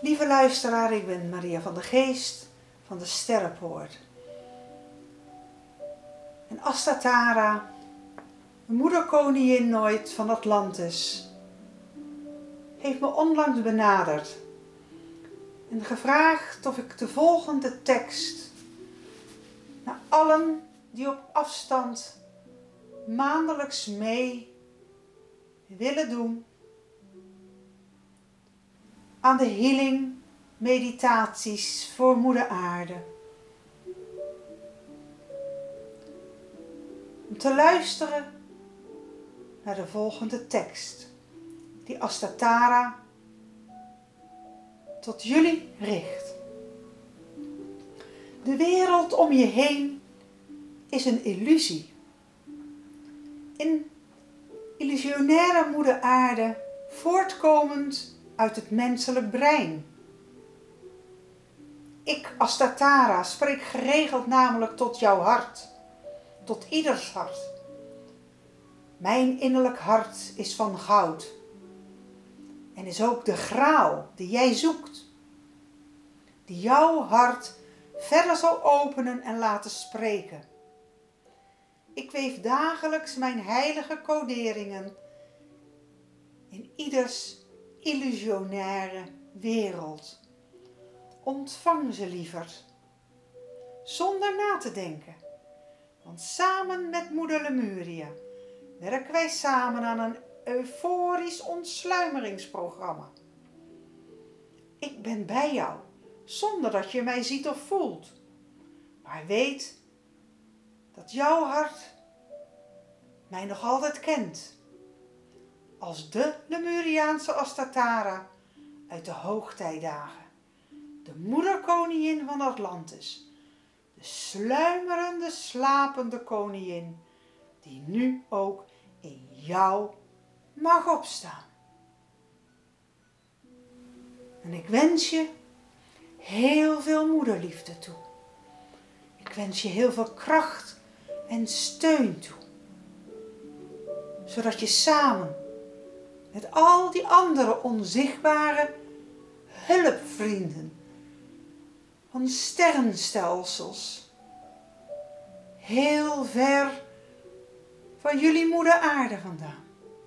Lieve luisteraar, ik ben Maria van der Geest van de Sterrenpoort. En Astatara, de moederkoningin nooit van Atlantis, heeft me onlangs benaderd en gevraagd of ik de volgende tekst naar allen die op afstand maandelijks mee willen doen aan de healing meditaties voor Moeder Aarde. Om te luisteren naar de volgende tekst die Astatara tot jullie richt. De wereld om je heen is een illusie. Een illusionaire Moeder Aarde, voortkomend uit het menselijk brein. Ik, Astatara, spreek geregeld namelijk tot jouw hart, tot ieders hart. Mijn innerlijk hart is van goud en is ook de graal die jij zoekt, die jouw hart verder zal openen en laten spreken. Ik weef dagelijks mijn heilige coderingen in ieders illusionaire wereld. Ontvang ze lieverd, zonder na te denken, want samen met Moeder Lemuria werken wij samen aan een euforisch ontsluimeringsprogramma. Ik ben bij jou, zonder dat je mij ziet of voelt, maar weet dat jouw hart mij nog altijd kent, als de Lemuriaanse Astatara uit de hoogtijdagen, de moederkoningin van Atlantis, de sluimerende, slapende koningin, die nu ook in jou mag opstaan. En ik wens je heel veel moederliefde toe. Ik wens je heel veel kracht en steun toe, zodat je samen met al die andere onzichtbare hulpvrienden van sterrenstelsels, heel ver van jullie Moeder Aarde vandaan,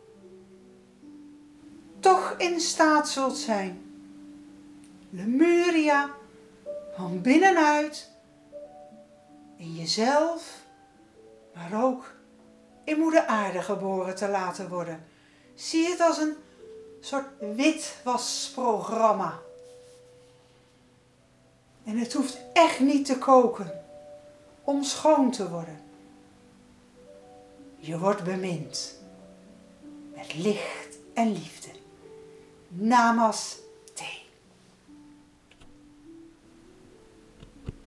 toch in staat zult zijn Lemuria van binnenuit in jezelf, maar ook in Moeder Aarde geboren te laten worden. Zie het als een soort witwasprogramma. En het hoeft echt niet te koken om schoon te worden. Je wordt bemind met licht en liefde. Namaste.